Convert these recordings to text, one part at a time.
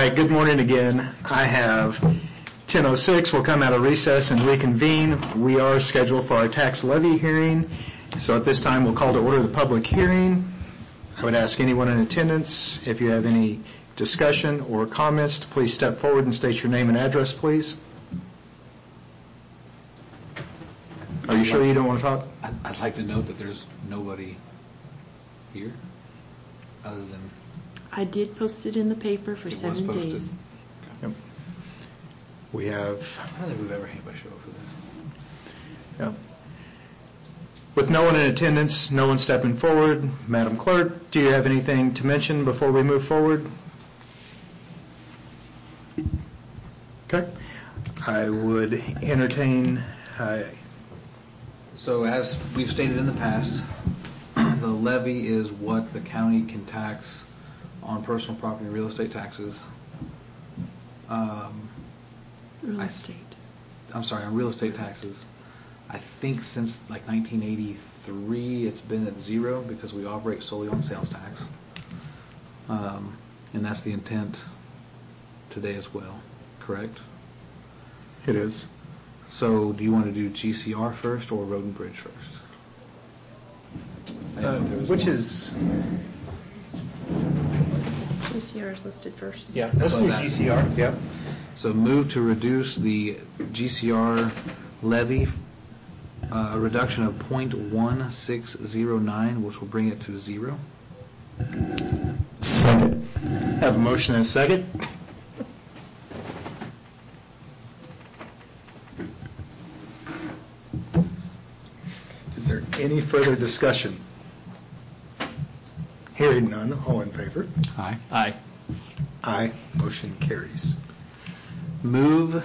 right, good morning again. I have 10:06. We'll come out of recess and reconvene. We are scheduled for our tax levy hearing. So at this time, we'll call to order the public hearing. I would ask anyone in attendance, if you have any discussion or comments, to please step forward and state your name and address, please. Are you sure you don't want to talk? I'd like to note that there's nobody here other than... I did post it in the paper for 7 days. Yep. We have... I don't think we've ever had anybody show up for this. Yep. With no one in attendance, no one stepping forward, Madam Clerk, do you have anything to mention before we move forward? Okay. I would entertain... So as we've stated in the past, the levy is what the county can tax on personal property and real estate taxes. Real estate. I'm sorry, on real estate taxes. I think since like 1983 it's been at zero because we operate solely on sales tax. And that's the intent today as well, correct? It is. So do you want to do GCR first or Road and Bridge first? Which is... GCR is listed first. Yeah, let's do GCR. Yep. So move to reduce the GCR levy reduction of 0.1609, which will bring it to zero. Second. Have a motion and a second. Is there any further discussion? Hearing none, all in favor? Aye. Aye. Aye. Motion carries. Move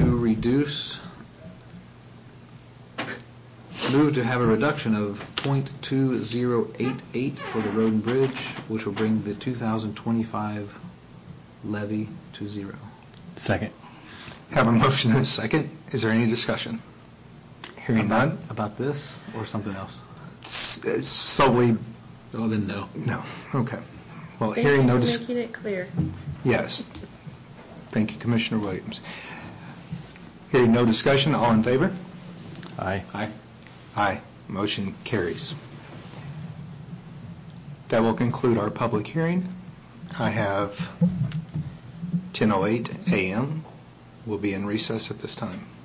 to have a reduction of 0.2088 for the Road and Bridge, which will bring the 2025 levy to zero. Second. Have a motion and a second. Is there any discussion? Hearing none. About this or something else? It's solely... Oh, then no. No. Okay. Well, Thank hearing you no for discussion. making it clear. Yes. Thank you, Commissioner Williams. Hearing no discussion, all in favor? Aye. Aye. Aye. Motion carries. That will conclude our public hearing. I have 10:08 a.m. We'll be in recess at this time.